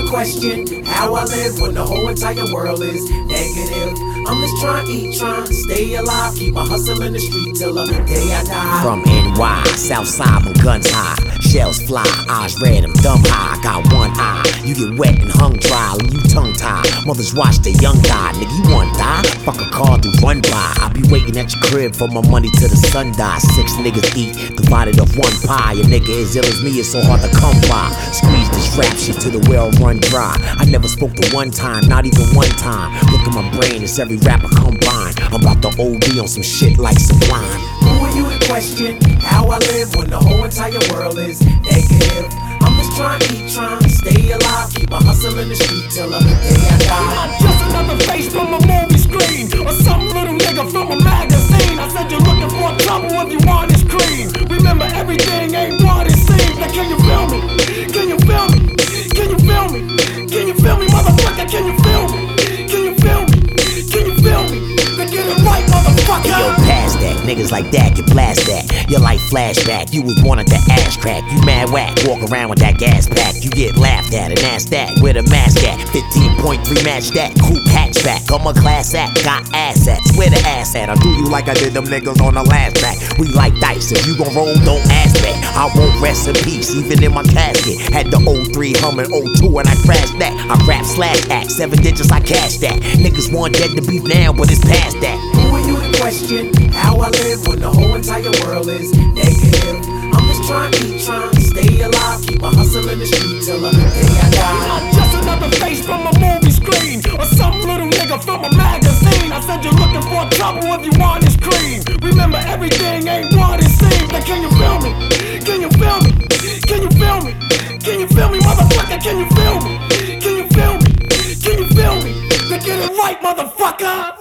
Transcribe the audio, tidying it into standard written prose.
question how I live when the whole entire world is negative. I'm just trying to eat, trying to stay alive, keep a hustle in the street till the day I die. From NY, Southside when guns high, shells fly, eyes red, I'm dumb high. I got one eye, you get wet and hung dry, leave you tongue tied. Mothers watch their young die, nigga you want die? Fuck a car to run by. I be waiting at your crib for my money till the sun die. 6 niggas eat, divided of one pie. A nigga as ill as me, it's so hard to come by. Squeeze this rap shit till the well run dry. I never spoke to one time, not even one time. Look at my brain, it's every rapper combined. I'm about to OD on some shit like Sublime. Who are you to question how I live when the whole entire world is negative? I'm just trying to eat, trying to stay alive, keep a hustle in the street till the day I die. Not just another face from a movie screen or some little nigga from a magazine. I said you're looking for trouble if you want it clean. Remember everything ain't what it seems. Now can you feel me? Can you feel me? Can you feel me? Can you feel me, motherfucker? Can you feel me? Can you feel me? Can you feel me? Then get it right, motherfucker. Hey, yo, pass that, niggas like that get blast that. Your life flashback, you was born at the ass crack. You mad whack, walk around with that gas pack. You get laughed at and asked that, where the mask at? 15.3 match that, coupe hatchback. I'm a class act, got assets, where the ass at? I do you like I did them niggas on the last track. We like dice, if you gon' roll, don't ask that. I won't rest in peace, even in my casket. Had the 03 humming 02 and I crashed that. I rap slash act, 7 digits I cash that. Niggas want dead to beef now, but it's past that. Who are you to question how I live when the whole entire world is negative? I'm just trying to eat, trying to stay alive, keep a hustle in the street till the day I die. Not just another face from a movie screen or some little nigga from a magazine. I said you're looking for trouble if you want it clean. Remember everything ain't what it seems. Now can you feel me? Can you feel me? Can you feel me? Can you feel me, motherfucker? Can you feel me? Can you feel me? Can you feel me? Then get it right, motherfucker.